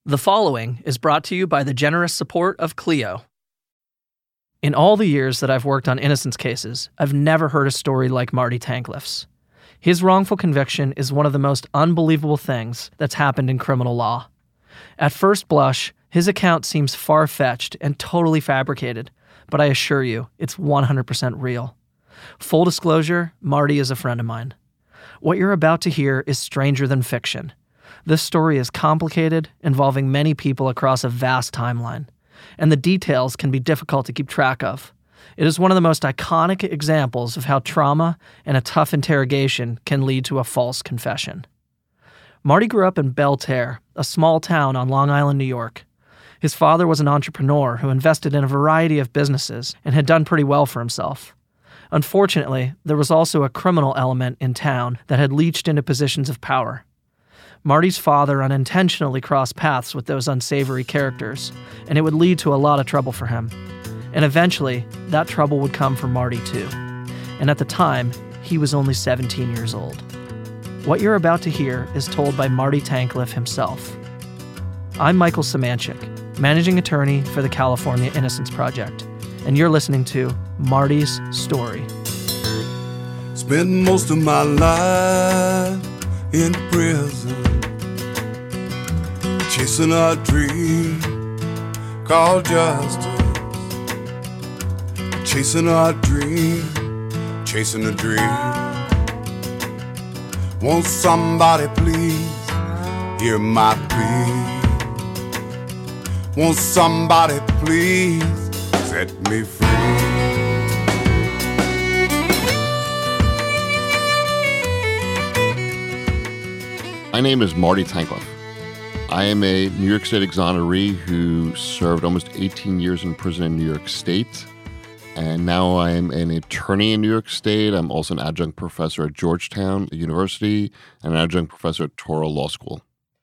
The following is brought to you by the generous support of Clio. In all the years that I've worked on innocence cases, I've never heard a story like Marty Tankliff's. His wrongful conviction is one of the most unbelievable things that's happened in criminal law. At first blush, his account seems far-fetched and totally fabricated, but I assure you, it's 100% real. Full disclosure, Marty is a friend of mine. What you're about to hear is stranger than fiction. This story is complicated, involving many people across a vast timeline, and the details can be difficult to keep track of. It is one of the most iconic examples of how trauma and a tough interrogation can lead to a false confession. Marty grew up in Belle Terre, a small town on Long Island, New York. His father was an entrepreneur who invested in a variety of businesses and had done pretty well for himself. Unfortunately, there was also a criminal element in town that had leached into positions of power. Marty's father unintentionally crossed paths with those unsavory characters, and it would lead to a lot of trouble for him. And eventually, that trouble would come for Marty too. And at the time, he was only 17 years old. What you're about to hear is told by Marty Tankliff himself. I'm Michael Semanchik, managing attorney for the California Innocence Project, and you're listening to Marty's Story. Spent most of my life in prison, chasing a dream called justice. Chasing a dream, chasing a dream. Won't somebody please hear my plea? Won't somebody please set me free? My name is Marty Tankliff. I am a New York State exoneree who served almost 18 years in prison in New York State. And now I am an attorney in New York State. I'm also an adjunct professor at Georgetown University and an adjunct professor at Touro Law School.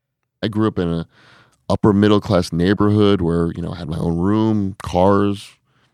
I grew up in an upper middle class neighborhood where, I had my own room, cars,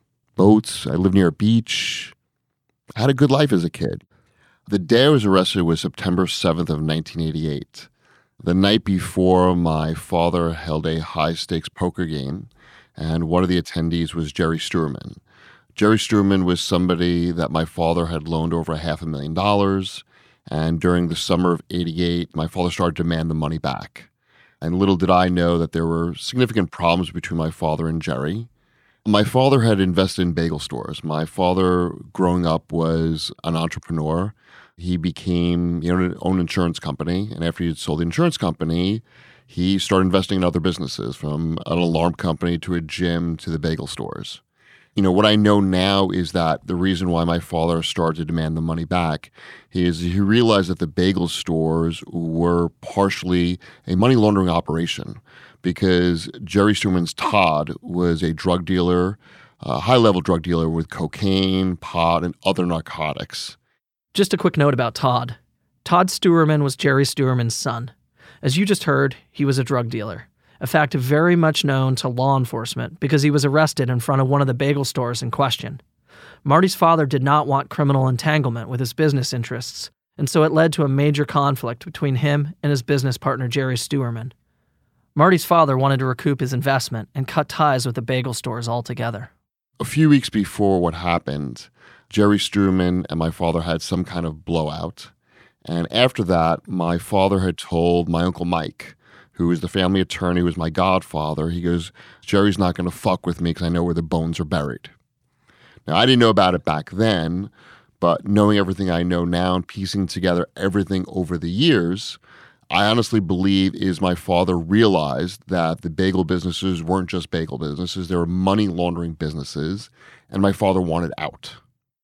boats. I lived near a beach. I had a good life as a kid. The day I was arrested was September 7th of 1988. The night before, my father held a high-stakes poker game, and one of the attendees was Jerry Sturman. Jerry Sturman was somebody that my father had loaned over $500,000, and during the summer of '88, my father started to demand the money back. And little did I know that there were significant problems between my father and Jerry. My father had invested in bagel stores. My father, growing up, was an entrepreneur. He owned an insurance company, and after he had sold the insurance company, he started investing in other businesses, from an alarm company to a gym to the bagel stores. What I know now is that the reason why my father started to demand the money back is he realized that the bagel stores were partially a money laundering operation, because Jerry Sturman's Todd was a drug dealer, a high-level drug dealer with cocaine, pot, and other narcotics. Just a quick note about Todd. Todd Sturman was Jerry Sturman's son. As you just heard, he was a drug dealer, a fact very much known to law enforcement because he was arrested in front of one of the bagel stores in question. Marty's father did not want criminal entanglement with his business interests, and so it led to a major conflict between him and his business partner Jerry Sturman. Marty's father wanted to recoup his investment and cut ties with the bagel stores altogether. A few weeks before what happened, Jerry Sturman and my father had some kind of blowout. And after that, my father had told my Uncle Mike, who is the family attorney, who was my godfather, he goes, Jerry's not going to fuck with me because I know where the bones are buried. Now, I didn't know about it back then, but knowing everything I know now and piecing together everything over the years, I honestly believe is my father realized that the bagel businesses weren't just bagel businesses, they were money laundering businesses, and my father wanted out.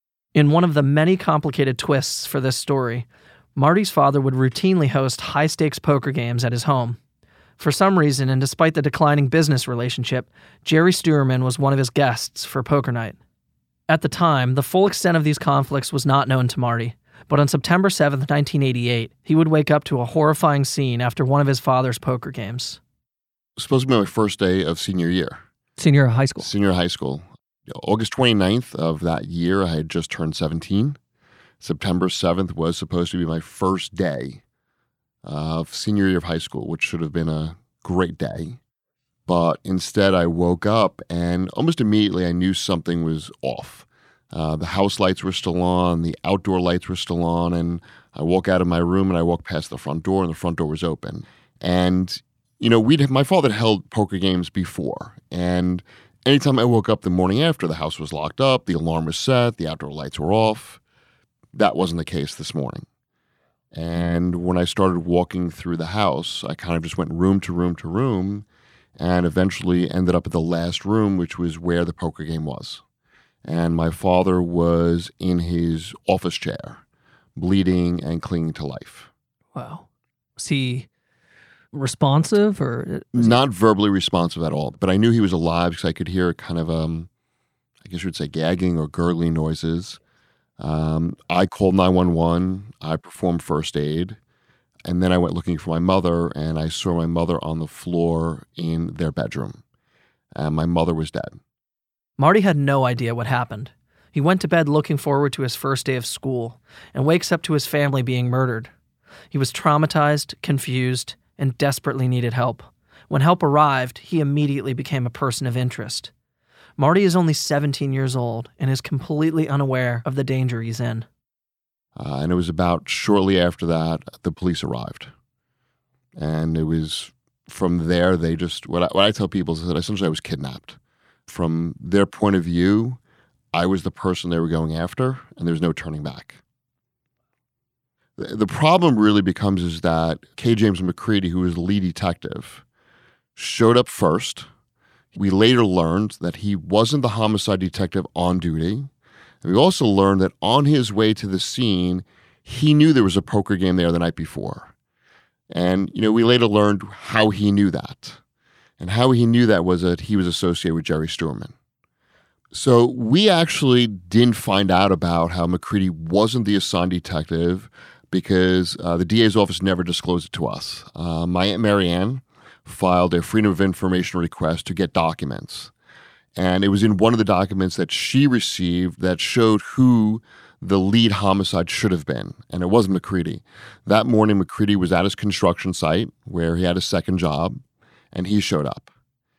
In one of the many complicated twists for this story, Marty's father would routinely host high-stakes poker games at his home. For some reason, and despite the declining business relationship, Jerry Sturman was one of his guests for poker night. At the time, the full extent of these conflicts was not known to Marty, but on September 7th, 1988, he would wake up to a horrifying scene after one of his father's poker games. It was supposed to be my first day of senior year. Senior high school. Senior high school. August 29th of that year, I had just turned 17. September 7th was supposed to be my first day of senior year of high school, which should have been a great day. But instead, I woke up and almost immediately I knew something was off. The house lights were still on, the outdoor lights were still on, and I walk out of my room and I walk past the front door, and the front door was open. And, my father had held poker games before, and anytime I woke up the morning after, the house was locked up, the alarm was set, the outdoor lights were off. That wasn't the case this morning. And when I started walking through the house, I kind of just went room to room to room and eventually ended up at the last room, which was where the poker game was. And my father was in his office chair, bleeding and clinging to life. Wow. Was he responsive or? Not verbally responsive at all, but I knew he was alive because I could hear kind of, I guess you would say gagging or gurgling noises. I called 911. I performed first aid. And then I went looking for my mother, and I saw my mother on the floor in their bedroom. And my mother was dead. Marty had no idea what happened. He went to bed looking forward to his first day of school and wakes up to his family being murdered. He was traumatized, confused, and desperately needed help. When help arrived, he immediately became a person of interest. Marty is only 17 years old and is completely unaware of the danger he's in. And it was about shortly after that, the police arrived. And it was from there, they just, what I tell people is that essentially I was kidnapped. From their point of view, I was the person they were going after, and there's no turning back. The problem really becomes is that K. James McCready, who was the lead detective, showed up first. We later learned that he wasn't the homicide detective on duty. And we also learned that on his way to the scene, he knew there was a poker game there the night before. And, we later learned how he knew that. And how he knew that was that he was associated with Jerry Stuerman. So we actually didn't find out about how McCready wasn't the assigned detective because the DA's office never disclosed it to us. My Aunt Marianne filed a Freedom of Information request to get documents. And it was in one of the documents that she received that showed who the lead homicide should have been. And it wasn't McCready. That morning, McCready was at his construction site where he had a second job, and he showed up.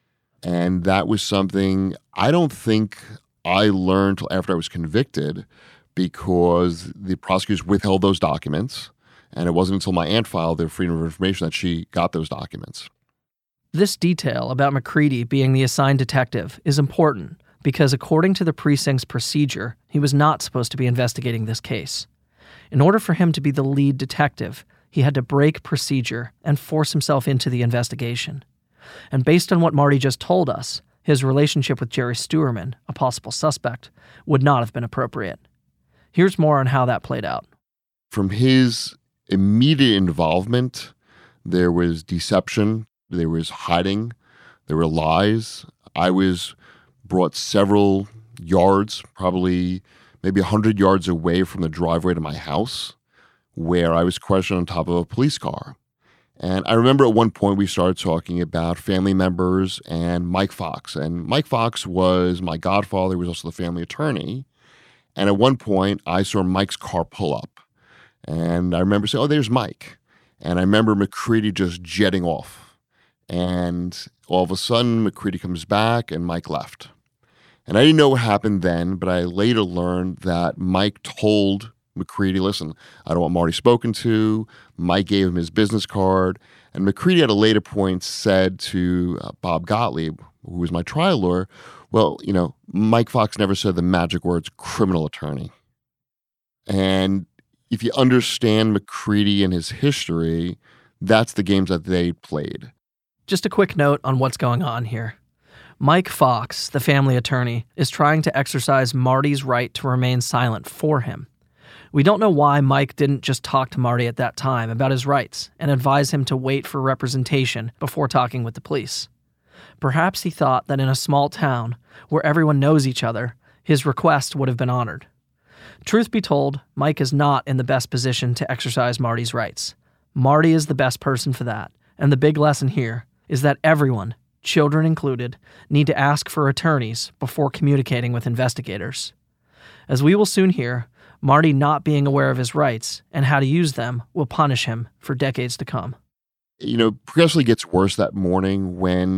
And that was something I don't think I learned till after I was convicted because the prosecutors withheld those documents. And it wasn't until my aunt filed their Freedom of Information that she got those documents. This detail about McCready being the assigned detective is important because according to the precinct's procedure, he was not supposed to be investigating this case. In order for him to be the lead detective, he had to break procedure and force himself into the investigation. And based on what Marty just told us, his relationship with Jerry Stuerman, a possible suspect, would not have been appropriate. Here's more on how that played out. From his immediate involvement, there was deception. There was hiding. There were lies. I was brought several yards, probably maybe 100 yards away from the driveway to my house, where I was questioned on top of a police car. And I remember at one point we started talking about family members and Mike Fox. And Mike Fox was my godfather. He was also the family attorney. And at one point, I saw Mike's car pull up. And I remember saying, oh, there's Mike. And I remember McCready just jetting off. And all of a sudden, McCready comes back and Mike left. And I didn't know what happened then, but I later learned that Mike told McCready, listen, I don't want Marty spoken to. Mike gave him his business card. And McCready at a later point said to Bob Gottlieb, who was my trial lawyer, well, Mike Fox never said the magic words criminal attorney. And if you understand McCready and his history, that's the games that they played. Just a quick note on what's going on here. Mike Fox, the family attorney, is trying to exercise Marty's right to remain silent for him. We don't know why Mike didn't just talk to Marty at that time about his rights and advise him to wait for representation before talking with the police. Perhaps he thought that in a small town where everyone knows each other, his request would have been honored. Truth be told, Mike is not in the best position to exercise Marty's rights. Marty is the best person for that, and the big lesson here is that everyone, children included, need to ask for attorneys before communicating with investigators. As we will soon hear, Marty not being aware of his rights and how to use them will punish him for decades to come. Progressively gets worse that morning when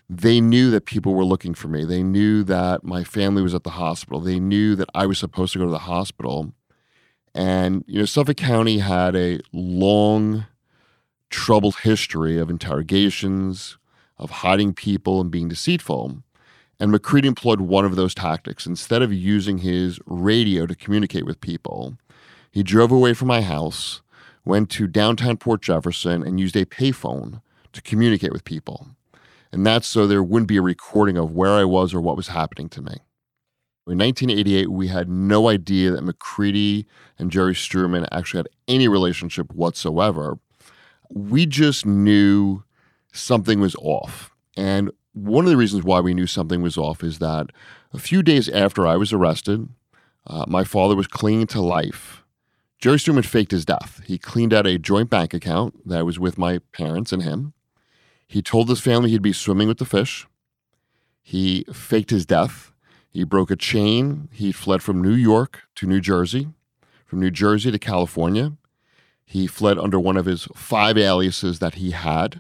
They knew that people were looking for me. They knew that my family was at the hospital. They knew that I was supposed to go to the hospital. And, Suffolk County had a long, troubled history of interrogations, of hiding people and being deceitful. And McCready employed one of those tactics. Instead of using his radio to communicate with people, he drove away from my house, went to downtown Port Jefferson, and used a payphone to communicate with people. And that's so there wouldn't be a recording of where I was or what was happening to me. In 1988, we had no idea that McCready and Jerry Stuerman actually had any relationship whatsoever. We just knew something was off. And one of the reasons why we knew something was off is that a few days after I was arrested, my father was clinging to life. Jerry Stuerman faked his death. He cleaned out a joint bank account that was with my parents and him. He told his family he'd be swimming with the fish. He faked his death. He broke a chain. He fled from New York to New Jersey, from New Jersey to California. He fled under one of his 5 aliases that he had.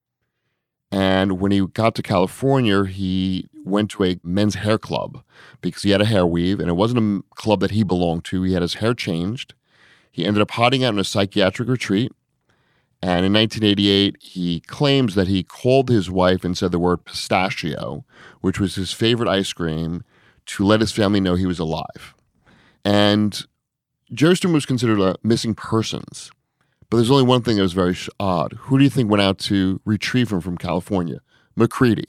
And when he got to California, he went to a men's hair club because he had a hair weave, and it wasn't a club that he belonged to. He had his hair changed. He ended up hiding out in a psychiatric retreat. And in 1988, he claims that he called his wife and said the word pistachio, which was his favorite ice cream, to let his family know he was alive. And Jerry Stuerman was considered a missing persons. But there's only one thing that was very odd. Who do you think went out to retrieve him from California? McCready.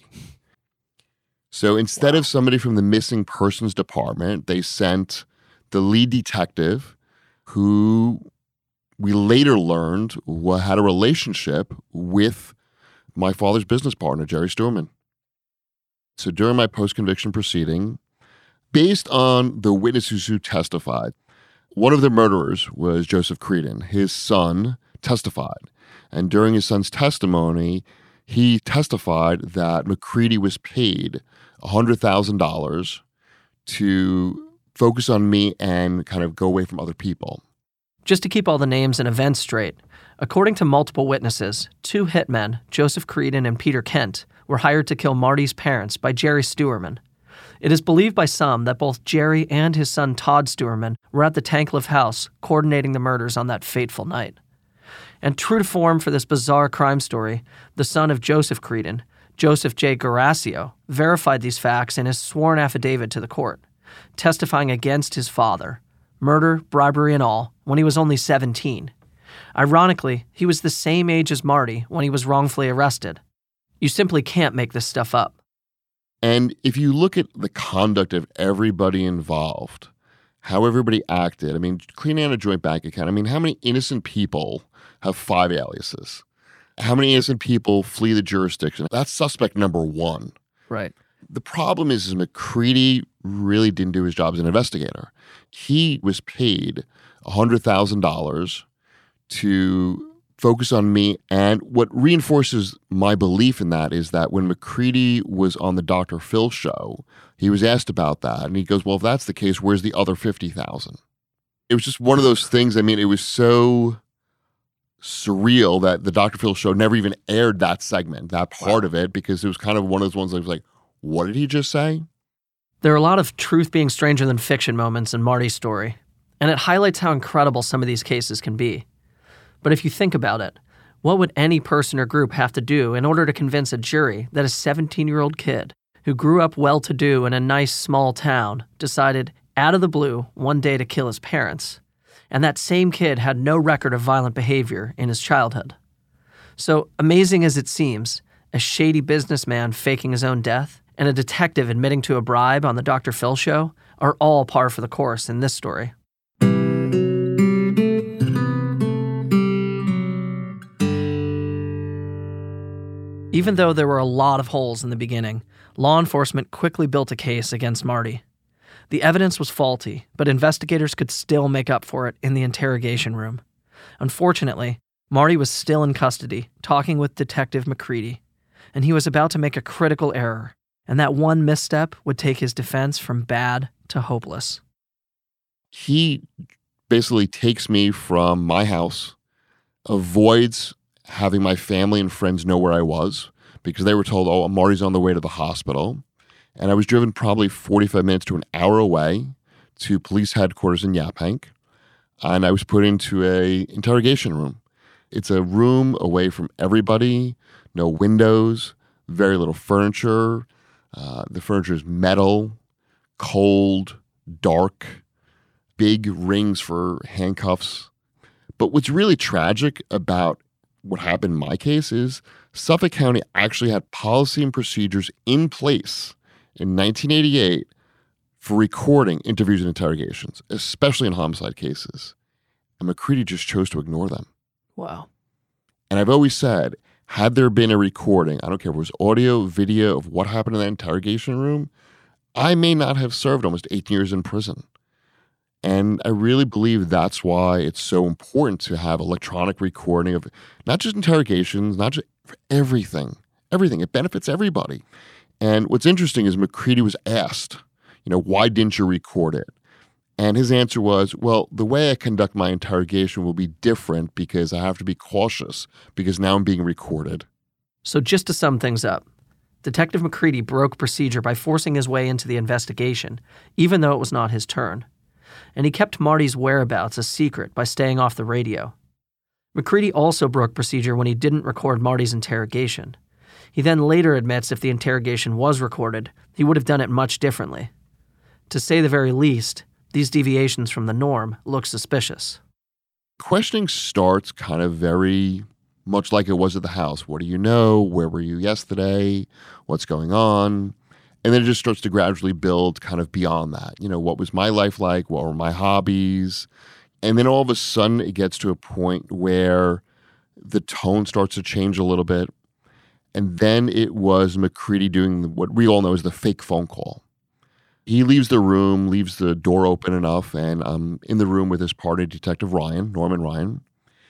So instead of somebody from the missing persons department, they sent the lead detective, who we later learned had a relationship with my father's business partner, Jerry Stuerman. So during my post-conviction proceeding, based on the witnesses who testified, one of the murderers was Joseph Creedon. His son testified. And during his son's testimony, he testified that McCready was paid $100,000 to focus on me and kind of go away from other people. Just to keep all the names and events straight, according to multiple witnesses, 2 hitmen, Joseph Creedon and Peter Kent, were hired to kill Marty's parents by Jerry Stuerman. It is believed by some that both Jerry and his son Todd Stuerman were at the Tankleff house coordinating the murders on that fateful night. And true to form for this bizarre crime story, the son of Joseph Creedon, Joseph J. Garasio, verified these facts in his sworn affidavit to the court, testifying against his father, murder, bribery, and all, when he was only 17. Ironically, he was the same age as Marty when he was wrongfully arrested. You simply can't make this stuff up. And if you look at the conduct of everybody involved, how everybody acted, cleaning out a joint bank account, how many innocent people have 5 aliases? How many innocent people flee the jurisdiction? That's suspect number 1. Right. The problem is McCready really didn't do his job as an investigator. He was paid $100,000 to focus on me. And what reinforces my belief in that is that when McCready was on the Dr. Phil show, he was asked about that. And he goes, well, if that's the case, where's the other $50,000? It was just one of those things. It was so surreal that the Dr. Phil show never even aired that segment, that part of it, because it was kind of one of those ones that was like, what did he just say? There are a lot of truth being stranger than fiction moments in Marty's story, and it highlights how incredible some of these cases can be. But if you think about it, what would any person or group have to do in order to convince a jury that a 17-year-old kid who grew up well-to-do in a nice small town decided out of the blue one day to kill his parents, and that same kid had no record of violent behavior in his childhood? So, amazing as it seems, a shady businessman faking his own death and a detective admitting to a bribe on the Dr. Phil show are all par for the course in this story. Even though there were a lot of holes in the beginning, law enforcement quickly built a case against Marty. The evidence was faulty, but investigators could still make up for it in the interrogation room. Unfortunately, Marty was still in custody, talking with Detective McCready, and he was about to make a critical error, and that one misstep would take his defense from bad to hopeless. He basically takes me from my house, avoids having my family and friends know where I was, because they were told, oh, Marty's on the way to the hospital. And I was driven probably 45 minutes to an hour away to police headquarters in Yaphank. And I was put into a interrogation room. It's a room away from everybody, no windows, very little furniture. The furniture is metal, cold, dark, big rings for handcuffs. But what's really tragic about what happened in my case is Suffolk County actually had policy and procedures in place in 1988 for recording interviews and interrogations, especially in homicide cases. And McCready just chose to ignore them. Wow. And I've always said, had there been a recording, I don't care if it was audio, video of what happened in that interrogation room, I may not have served almost 18 years in prison. And I really believe that's why it's so important to have electronic recording of not just interrogations, not just for everything. Everything. It benefits everybody. And what's interesting is McCready was asked, why didn't you record it? And his answer was, well, the way I conduct my interrogation will be different because I have to be cautious because now I'm being recorded. So just to sum things up, Detective McCready broke procedure by forcing his way into the investigation, even though it was not his turn. And he kept Marty's whereabouts a secret by staying off the radio. McCready also broke procedure when he didn't record Marty's interrogation. He then later admits if the interrogation was recorded, he would have done it much differently. To say the very least, these deviations from the norm look suspicious. Questioning starts kind of very much like it was at the house. What do you know? Where were you yesterday? What's going on? And then it just starts to gradually build kind of beyond that. What was my life like? What were my hobbies? And then all of a sudden it gets to a point where the tone starts to change a little bit. And then it was McCready doing what we all know is the fake phone call. He leaves the room, leaves the door open enough, and I'm in the room with his partner, Detective Ryan, Norman Ryan.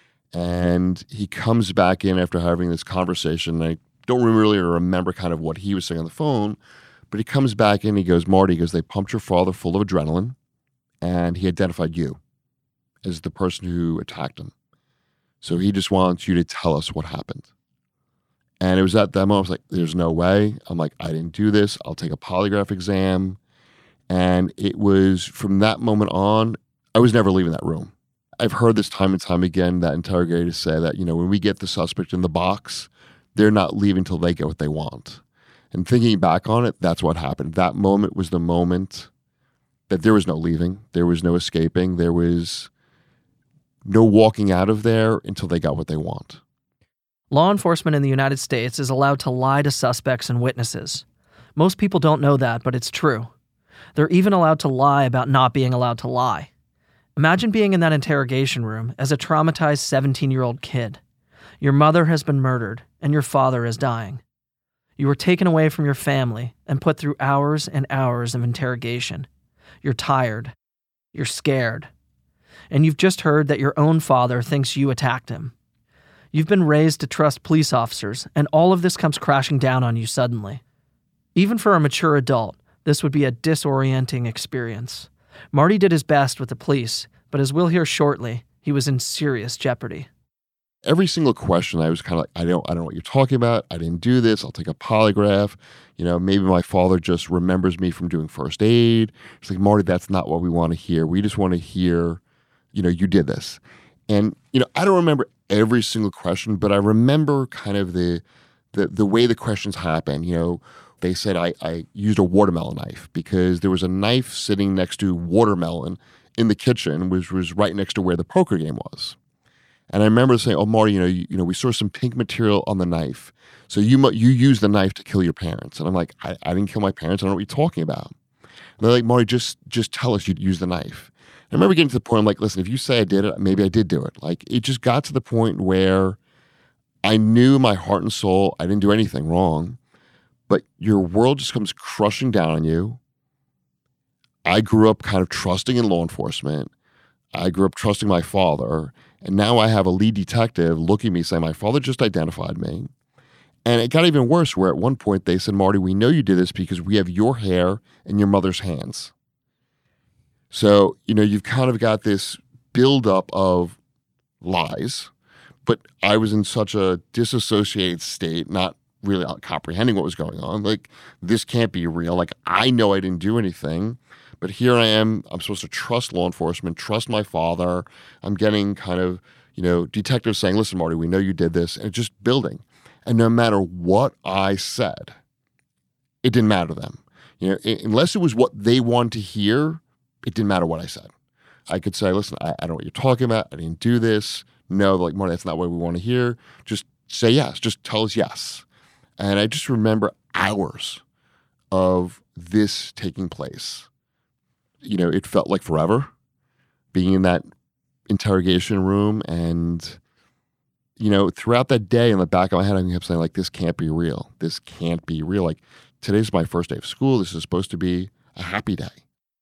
And he comes back in after having this conversation. I don't really remember kind of what he was saying on the phone, but he comes back in, he goes, Marty, they pumped your father full of adrenaline, and he identified you as the person who attacked him. So he just wants you to tell us what happened. And it was at that moment, I was like, there's no way. I'm like, I didn't do this. I'll take a polygraph exam. And it was from that moment on, I was never leaving that room. I've heard this time and time again that interrogators say that, when we get the suspect in the box, they're not leaving till they get what they want. And thinking back on it, that's what happened. That moment was the moment that there was no leaving. There was no escaping. There was no walking out of there until they got what they want. Law enforcement in the United States is allowed to lie to suspects and witnesses. Most people don't know that, but it's true. They're even allowed to lie about not being allowed to lie. Imagine being in that interrogation room as a traumatized 17-year-old kid. Your mother has been murdered, and your father is dying. You were taken away from your family and put through hours and hours of interrogation. You're tired. You're scared. And you've just heard that your own father thinks you attacked him. You've been raised to trust police officers, and all of this comes crashing down on you suddenly. Even for a mature adult, this would be a disorienting experience. Marty did his best with the police, but as we'll hear shortly, he was in serious jeopardy. Every single question, I was kind of like, I don't know what you're talking about. I didn't do this. I'll take a polygraph. Maybe my father just remembers me from doing first aid. It's like, Marty, that's not what we want to hear. We just want to hear, you did this. And, I don't remember every single question, but I remember kind of the way the questions happen. They said I used a watermelon knife because there was a knife sitting next to watermelon in the kitchen, which was right next to where the poker game was. And I remember saying, "Oh, Marty, we saw some pink material on the knife, so you used the knife to kill your parents." And I'm like, I didn't kill my parents. I don't know what you're talking about. And they're like, "Marty, just tell us you used the knife." And I remember getting to the point, I'm like, listen, if you say I did it, maybe I did do it. Like, it just got to the point where I knew in my heart and soul I didn't do anything wrong. But your world just comes crushing down on you. I grew up kind of trusting in law enforcement. I grew up trusting my father. And now I have a lead detective looking at me saying, my father just identified me. And it got even worse where at one point they said, Marty, we know you did this because we have your hair in your mother's hands. So, you've kind of got this buildup of lies. But I was in such a disassociated state, not really comprehending what was going on. Like, this can't be real. Like, I know I didn't do anything, but here I am. I'm supposed to trust law enforcement, trust my father. I'm getting kind of, detectives saying, listen, Marty, we know you did this, and it's just building. And no matter what I said, it didn't matter to them. Unless it was what they wanted to hear, it didn't matter what I said. I could say, listen, I don't know what you're talking about. I didn't do this. No, like, Marty, that's not what we want to hear. Just say yes. Just tell us yes. And I just remember hours of this taking place. It felt like forever being in that interrogation room. And, throughout that day in the back of my head, I kept saying, like, this can't be real. This can't be real. Like, today's my first day of school. This is supposed to be a happy day.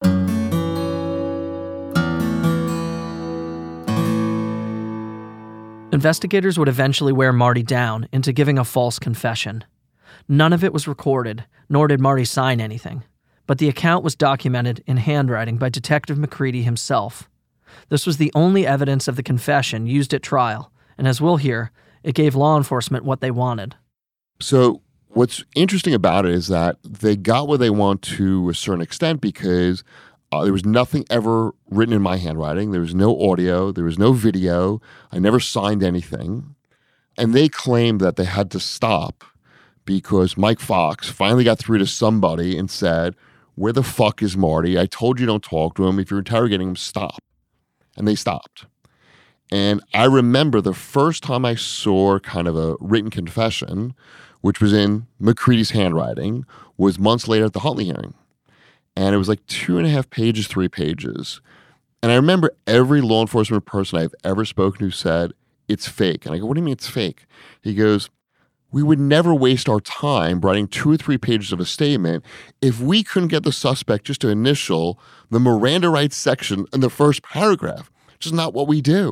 Investigators would eventually wear Marty down into giving a false confession. None of it was recorded, nor did Marty sign anything, but the account was documented in handwriting by Detective McCready himself. This was the only evidence of the confession used at trial, and as we'll hear, it gave law enforcement what they wanted. So what's interesting about it is that they got what they want to a certain extent because there was nothing ever written in my handwriting. There was no audio. There was no video. I never signed anything. And they claimed that they had to stop because Mike Fox finally got through to somebody and said, where the fuck is Marty? I told you don't talk to him. If you're interrogating him, stop. And they stopped. And I remember the first time I saw kind of a written confession, which was in McCready's handwriting, was months later at the Huntley hearing. And it was like 2.5 pages, 3 pages. And I remember every law enforcement person I've ever spoken to said, it's fake. And I go, what do you mean it's fake? He goes, we would never waste our time writing 2 or 3 pages of a statement if we couldn't get the suspect just to initial the Miranda rights section in the first paragraph. Which is not what we do.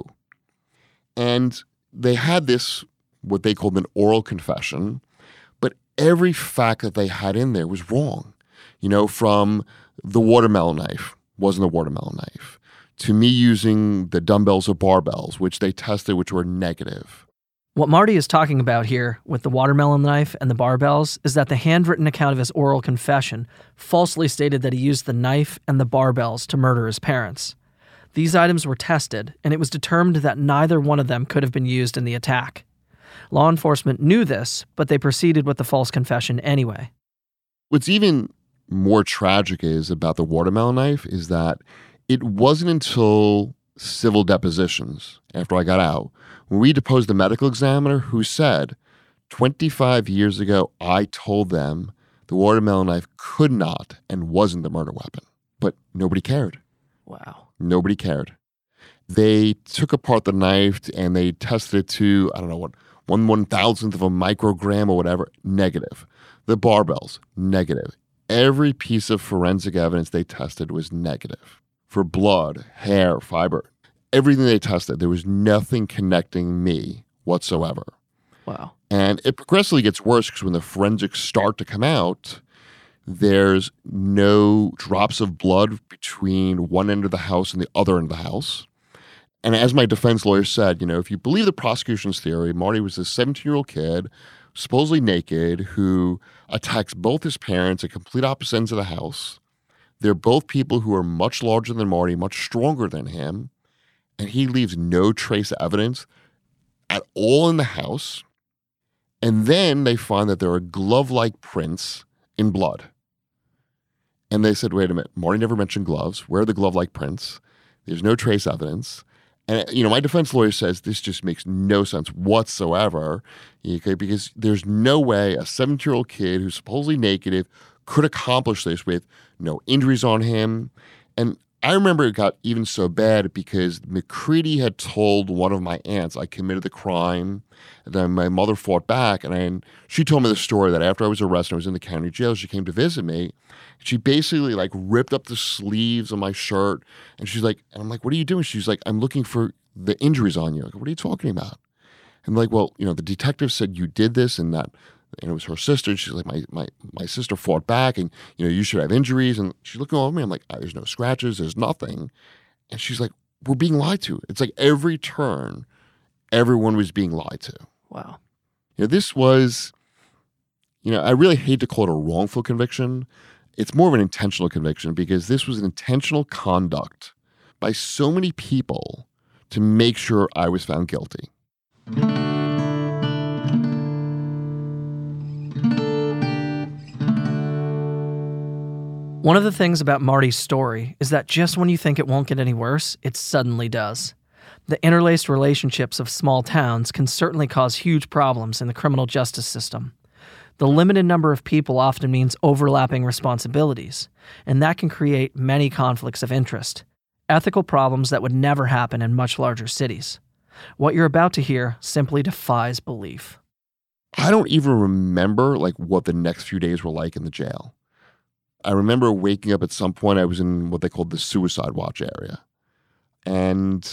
And they had this, what they called an oral confession, but every fact that they had in there was wrong. From the watermelon knife, wasn't a watermelon knife, to me using the dumbbells or barbells, which they tested, which were negative. What Marty is talking about here with the watermelon knife and the barbells is that the handwritten account of his oral confession falsely stated that he used the knife and the barbells to murder his parents. These items were tested, and it was determined that neither one of them could have been used in the attack. Law enforcement knew this, but they proceeded with the false confession anyway. What's even more tragic is about the watermelon knife is that it wasn't until civil depositions after I got out when we deposed the medical examiner who said 25 years ago I told them the watermelon knife could not and wasn't the murder weapon, but nobody cared. Wow. Nobody cared. They took apart the knife and they tested it to, I don't know what, 1/1000th of a microgram or whatever, negative. The barbells, negative. Every piece of forensic evidence they tested was negative. For blood, hair, fiber, everything they tested, there was nothing connecting me whatsoever. Wow. And it progressively gets worse because when the forensics start to come out, there's no drops of blood between one end of the house and the other end of the house. And as my defense lawyer said, if you believe the prosecution's theory, Marty was this 17-year-old kid, supposedly naked, who attacks both his parents at complete opposite ends of the house. They're both people who are much larger than Marty, much stronger than him, and he leaves no trace evidence at all in the house. And then they find that there are glove-like prints in blood. And they said, wait a minute, Marty never mentioned gloves. Where are the glove-like prints? There's no trace evidence. And, my defense lawyer says this just makes no sense whatsoever, okay, because there's no way a 17-year-old kid who's supposedly naked could accomplish this with no injuries on him. And I remember it got even so bad because McCready had told one of my aunts I committed the crime. And then my mother fought back, and she told me the story that after I was arrested, I was in the county jail, she came to visit me. She basically ripped up the sleeves of my shirt, and she's like, and I'm like, what are you doing? She's like, I'm looking for the injuries on you. I go, what are you talking about? I'm like, well, the detective said you did this and that, and it was her sister. And she's like, my sister fought back, and you should have injuries. And she's looking over me. I'm like, there's no scratches, there's nothing. And she's like, we're being lied to. It's like every turn, everyone was being lied to. Wow. This was I really hate to call it a wrongful conviction. It's more of an intentional conviction because this was an intentional conduct by so many people to make sure I was found guilty. One of the things about Marty's story is that just when you think it won't get any worse, it suddenly does. The interlaced relationships of small towns can certainly cause huge problems in the criminal justice system. The limited number of people often means overlapping responsibilities, and that can create many conflicts of interest, ethical problems that would never happen in much larger cities. What you're about to hear simply defies belief. I don't even remember what the next few days were like in the jail. I remember waking up at some point. I was in what they called the suicide watch area. And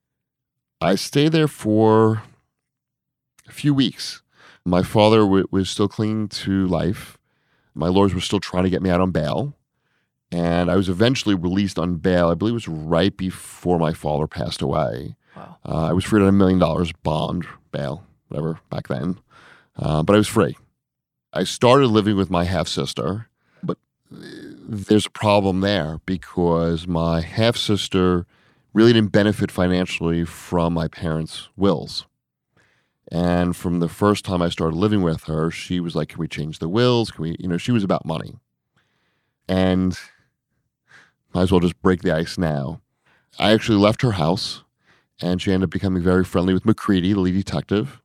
I stayed there for a few weeks. My father was still clinging to life. My lawyers were still trying to get me out on bail. And I was eventually released on bail. I believe it was right before my father passed away. Wow. I was freed on $1 million bond, bail, whatever, back then. But I was free. I started living with my half-sister, but there's a problem there because my half-sister really didn't benefit financially from my parents' wills. And from the first time I started living with her, she was like, can we change the wills? Can we, she was about money. And might as well just break the ice now. I actually left her house, and she ended up becoming very friendly with McCready, the lead detective.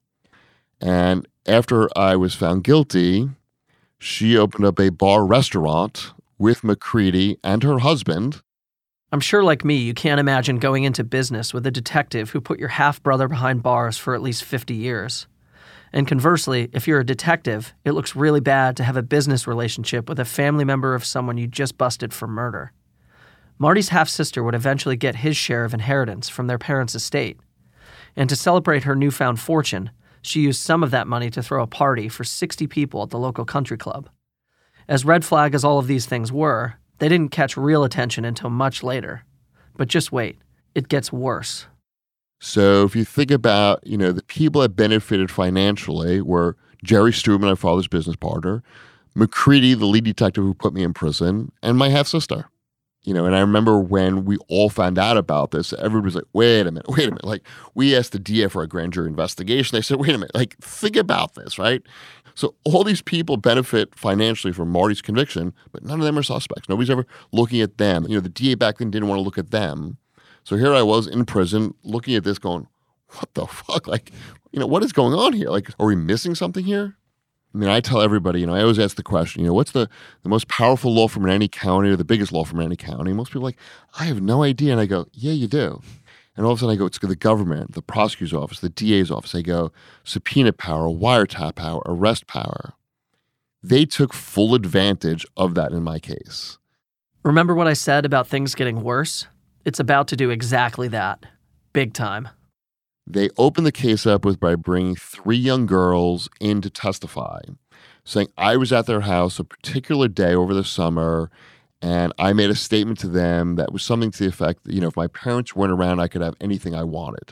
And after I was found guilty, she opened up a bar restaurant with McCready and her husband. I'm sure, like me, you can't imagine going into business with a detective who put your half-brother behind bars for at least 50 years. And conversely, if you're a detective, it looks really bad to have a business relationship with a family member of someone you just busted for murder. Marty's half-sister would eventually get his share of inheritance from their parents' estate. And to celebrate her newfound fortune, she used some of that money to throw a party for 60 people at the local country club. As red flag as all of these things were, they didn't catch real attention until much later. But just wait, it gets worse. So if you think about, the people that benefited financially were Jerry Stewart, my father's business partner, McCready, the lead detective who put me in prison, and my half-sister. And I remember when we all found out about this, everybody was like, wait a minute. Like, we asked the DA for a grand jury investigation. They said, wait a minute, think about this, right? So all these people benefit financially from Marty's conviction, but none of them are suspects. Nobody's ever looking at them. The DA back then didn't want to look at them. So here I was in prison looking at this going, what the fuck? What is going on here? Are we missing something here? I tell everybody, I always ask the question, what's the most powerful law firm in any county or the biggest law firm in any county? Most people are like, I have no idea. And I go, yeah, you do. And all of a sudden I go, it's the government, the prosecutor's office, the DA's office. I go, subpoena power, wiretap power, arrest power. They took full advantage of that in my case. Remember what I said about things getting worse? It's about to do exactly that. Big time. They opened the case up by bringing 3 young girls in to testify, saying I was at their house a particular day over the summer, and I made a statement to them that was something to the effect that, if my parents weren't around, I could have anything I wanted.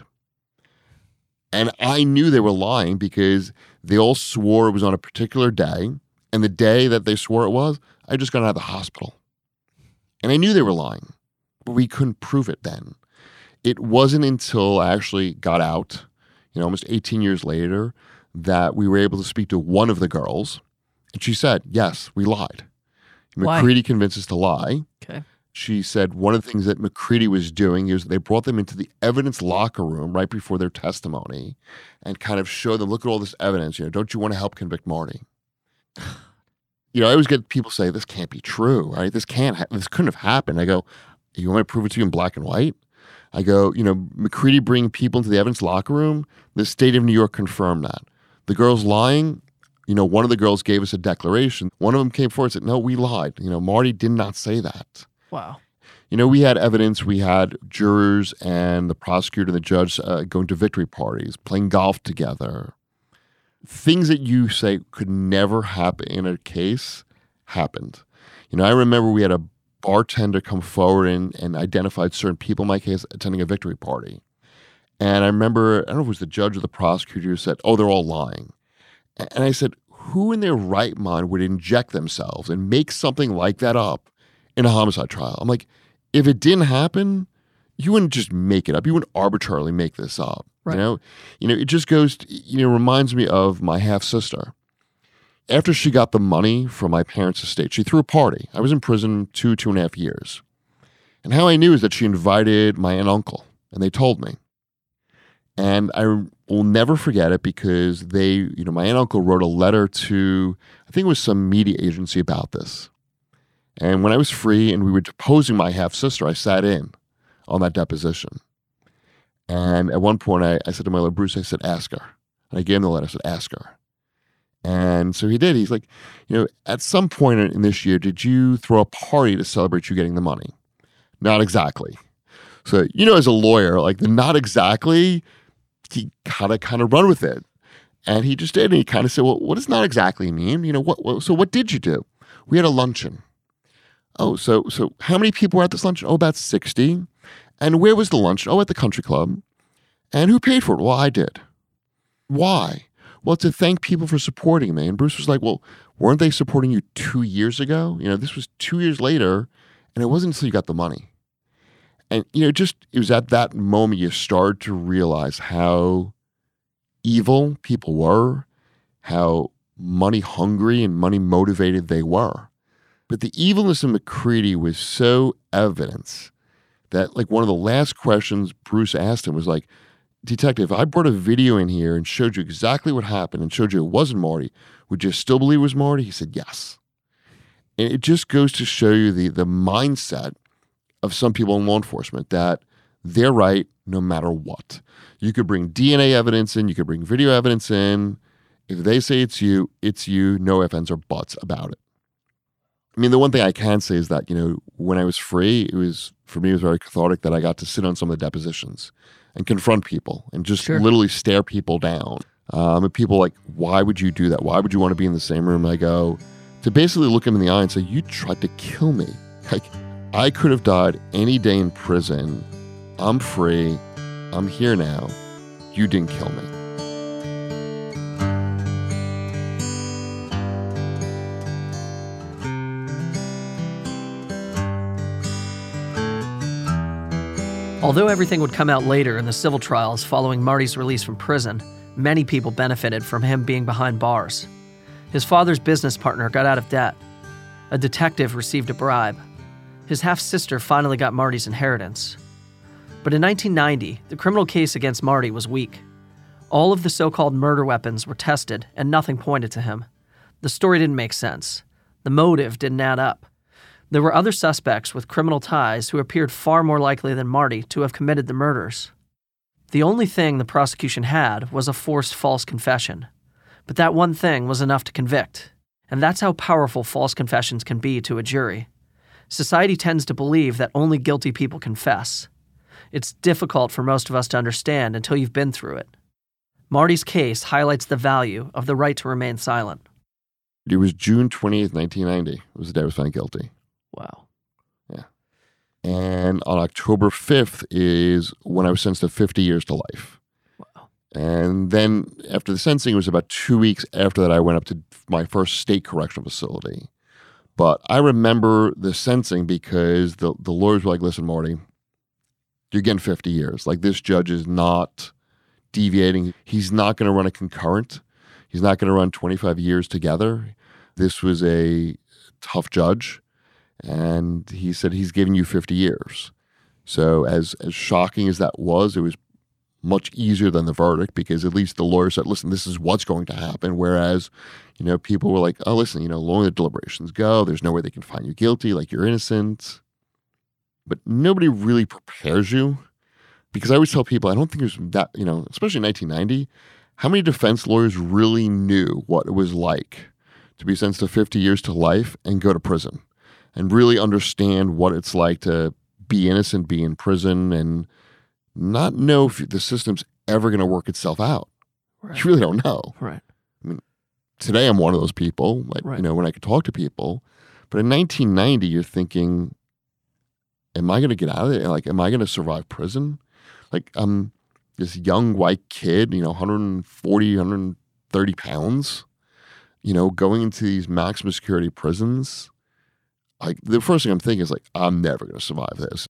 And I knew they were lying because they all swore it was on a particular day, and the day that they swore it was, I just got out of the hospital. And I knew they were lying, but we couldn't prove it then. It wasn't until I actually got out, almost 18 years later, that we were able to speak to one of the girls. And she said, yes, we lied. Why? McCready convinced us to lie. Okay. She said one of the things that McCready was doing is they brought them into the evidence locker room right before their testimony and kind of showed them, look at all this evidence. Don't you want to help convict Marty? I always get people say, this can't be true, right? This couldn't have happened. I go, you want me to prove it to you in black and white? I go, McCready bringing people into the evidence locker room, the state of New York confirmed that. The girls lying, one of the girls gave us a declaration. One of them came forward and said, no, we lied. Marty did not say that. Wow. We had evidence. We had jurors and the prosecutor and the judge going to victory parties, playing golf together. Things that you say could never happen in a case happened. I remember we had a bartender come forward and identified certain people in my case attending a victory party. And I remember, I don't know if it was the judge or the prosecutor who said, oh, they're all lying. And I said, who in their right mind would inject themselves and make something like that up in a homicide trial? I'm like, if it didn't happen, you wouldn't just make it up. You wouldn't arbitrarily make this up. Right. It just goes to, reminds me of my half-sister. After she got the money from my parents' estate, she threw a party. I was in prison 2.5 years. And how I knew is that she invited my aunt and uncle, and they told me. And I will never forget it because my aunt and uncle wrote a letter to, I think it was some media agency about this. And when I was free and we were deposing my half-sister, I sat in on that deposition. And at one point, I said to my little Bruce, I said, ask her. And I gave him the letter, I said, ask her. And so he did. He's like, at some point in this year, did you throw a party to celebrate you getting the money? Not exactly. So, as a lawyer, like the not exactly, he kind of run with it. And he just did. And he kind of said, well, what does not exactly mean? So what did you do? We had a luncheon. Oh, so how many people were at this luncheon? Oh, about 60. And where was the luncheon? Oh, at the country club. And who paid for it? Well, I did. Why? Well, to thank people for supporting me. And Bruce was like, well, weren't they supporting you 2 years ago? This was 2 years later, and it wasn't until you got the money. And, it was at that moment you started to realize how evil people were, how money hungry and money motivated they were. But the evilness of McCready was so evident that, like, one of the last questions Bruce asked him was like, Detective, if I brought a video in here and showed you exactly what happened and showed you it wasn't Marty, would you still believe it was Marty? He said, yes. And it just goes to show you the mindset of some people in law enforcement that they're right no matter what. You could bring DNA evidence in, you could bring video evidence in. If they say it's you, no ifs, ands, or buts about it. I mean, the one thing I can say is that, when I was free, for me, it was very cathartic that I got to sit on some of the depositions and confront people and just literally stare people down. And people like, why would you do that? Why would you want to be in the same room? And I go, to basically look him in the eye and say, you tried to kill me. Like, I could have died any day in prison. I'm free. I'm here now. You didn't kill me. Although everything would come out later in the civil trials following Marty's release from prison, many people benefited from him being behind bars. His father's business partner got out of debt. A detective received a bribe. His half-sister finally got Marty's inheritance. But in 1990, the criminal case against Marty was weak. All of the so-called murder weapons were tested and nothing pointed to him. The story didn't make sense. The motive didn't add up. There were other suspects with criminal ties who appeared far more likely than Marty to have committed the murders. The only thing the prosecution had was a forced false confession. But that one thing was enough to convict. And that's how powerful false confessions can be to a jury. Society tends to believe that only guilty people confess. It's difficult for most of us to understand until you've been through it. Marty's case highlights the value of the right to remain silent. It was June 20th, 1990. It was the day I was found guilty. Wow. Yeah. And on October 5th is when I was sentenced to 50 years to life. Wow. And then after the sentencing, it was about 2 weeks after that I went up to my first state correctional facility. But I remember the sentencing because the lawyers were like, listen, Marty, you're getting 50 years. Like, this judge is not deviating. He's not going to run a concurrent. He's not going to run 25 years together. This was a tough judge. And he said he's giving you 50 years. So as shocking as that was, it was much easier than the verdict because at least the lawyer said, listen, this is what's going to happen. Whereas, people were like, oh, listen, long the deliberations go, there's no way they can find you guilty, like you're innocent. But nobody really prepares you because I always tell people, I don't think there's that, especially in 1990, how many defense lawyers really knew what it was like to be sentenced to 50 years to life and go to prison and really understand what it's like to be innocent, be in prison, and not know if the system's ever going to work itself out. Right. You really don't know. Right. I mean, today I'm one of those people, like, Right. when I could talk to people. But in 1990, you're thinking, am I going to get out of it? Like, am I going to survive prison? Like, I'm this young white kid, 140, 130 pounds. going into these maximum security prisons, like the first thing I'm thinking is like, I'm never going to survive this.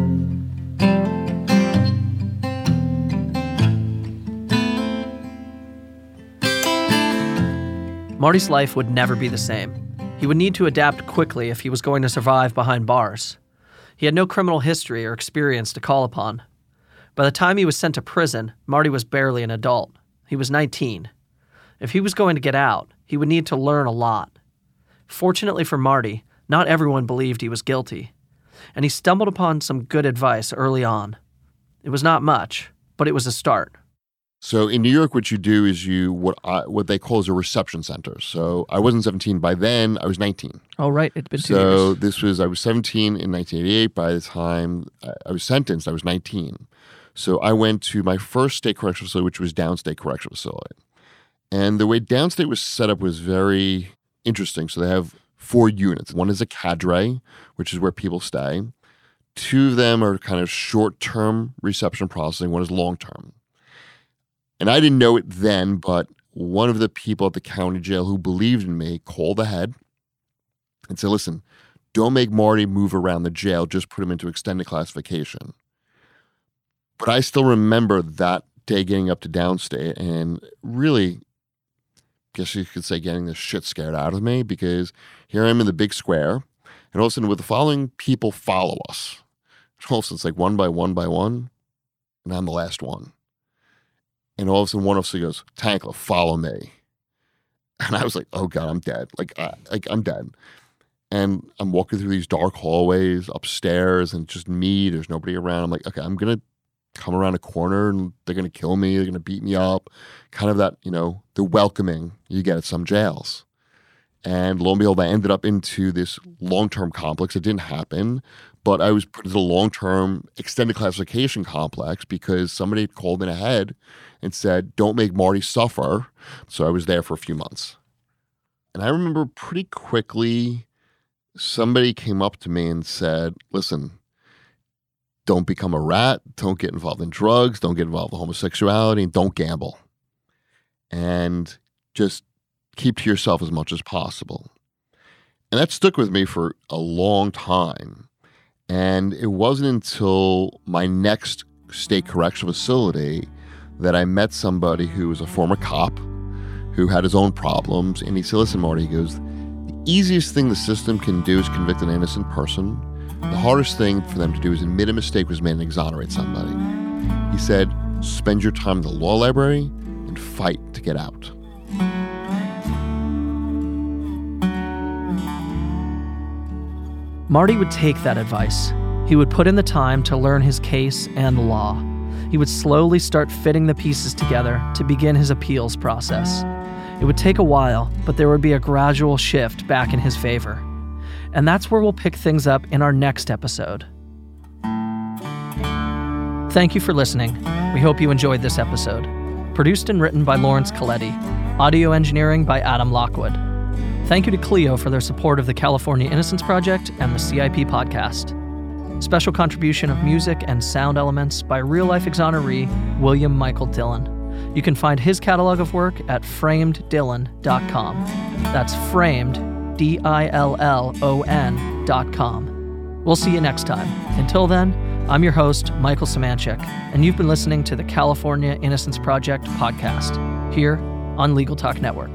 Marty's life would never be the same. He would need to adapt quickly if he was going to survive behind bars. He had no criminal history or experience to call upon. By the time he was sent to prison, Marty was barely an adult. He was 19. If he was going to get out, he would need to learn a lot. Fortunately for Marty, not everyone believed he was guilty, and he stumbled upon some good advice early on. It was not much, but it was a start. So in New York, what you do is what they call as a reception center. So I wasn't 17 by then; I was 19. Oh, right, it'd been 2 years. So I was 17 in 1988. By the time I was sentenced, I was 19. So I went to my first state correctional facility, which was Downstate Correctional Facility. And the way Downstate was set up was very interesting. So they have 4 units. One is a cadre, which is where people stay. 2 of them are kind of short-term reception processing. One is long-term. And I didn't know it then, but one of the people at the county jail who believed in me called ahead and said, listen, don't make Marty move around the jail. Just put him into extended classification. But I still remember that day getting up to Downstate and really, guess you could say, getting the shit scared out of me, because here I am in the big square, and all of a sudden with the following people follow us. All of a sudden it's like one by one, and I'm the last one. And all of a sudden one officer goes, Tankleff, follow me. And I was like, oh God, I'm dead. I'm dead. And I'm walking through these dark hallways upstairs, and just me, there's nobody around. I'm like, okay, I'm going to come around a corner and they're going to kill me. They're going to beat me up. Kind of that, the welcoming you get at some jails. And lo and behold, I ended up into this long-term complex. It didn't happen, but I was put into the long-term extended classification complex because somebody had called in ahead and said, don't make Marty suffer. So I was there for a few months. And I remember pretty quickly somebody came up to me and said, listen, don't become a rat, don't get involved in drugs, don't get involved in homosexuality, and don't gamble. And just keep to yourself as much as possible. And that stuck with me for a long time. And it wasn't until my next state correctional facility that I met somebody who was a former cop who had his own problems. And he said, listen, Marty, he goes, the easiest thing the system can do is convict an innocent person. The hardest thing for them to do is admit a mistake was made and exonerate somebody. He said, spend your time in the law library and fight to get out. Marty would take that advice. He would put in the time to learn his case and the law. He would slowly start fitting the pieces together to begin his appeals process. It would take a while, but there would be a gradual shift back in his favor. And that's where we'll pick things up in our next episode. Thank you for listening. We hope you enjoyed this episode. Produced and written by Lawrence Coletti. Audio engineering by Adam Lockwood. Thank you to Clio for their support of the California Innocence Project and the CIP podcast. Special contribution of music and sound elements by real-life exoneree William Michael Dillon. You can find his catalog of work at frameddillon.com. That's framed, DILLON.com. We'll see you next time. Until then, I'm your host, Michael Semanchik, and you've been listening to the California Innocence Project podcast, here on Legal Talk Network.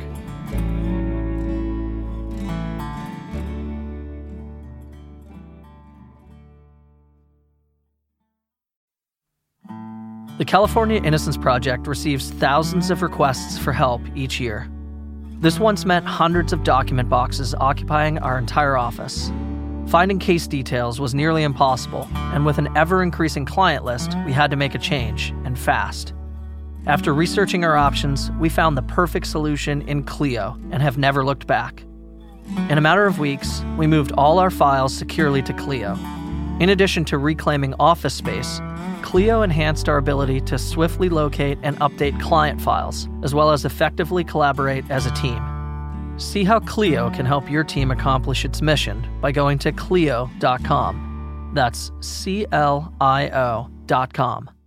The California Innocence Project receives thousands of requests for help each year. This once meant hundreds of document boxes occupying our entire office. Finding case details was nearly impossible, and with an ever-increasing client list, we had to make a change, and fast. After researching our options, we found the perfect solution in Clio and have never looked back. In a matter of weeks, we moved all our files securely to Clio. In addition to reclaiming office space, Clio enhanced our ability to swiftly locate and update client files, as well as effectively collaborate as a team. See how Clio can help your team accomplish its mission by going to Clio.com. That's CLIO.com.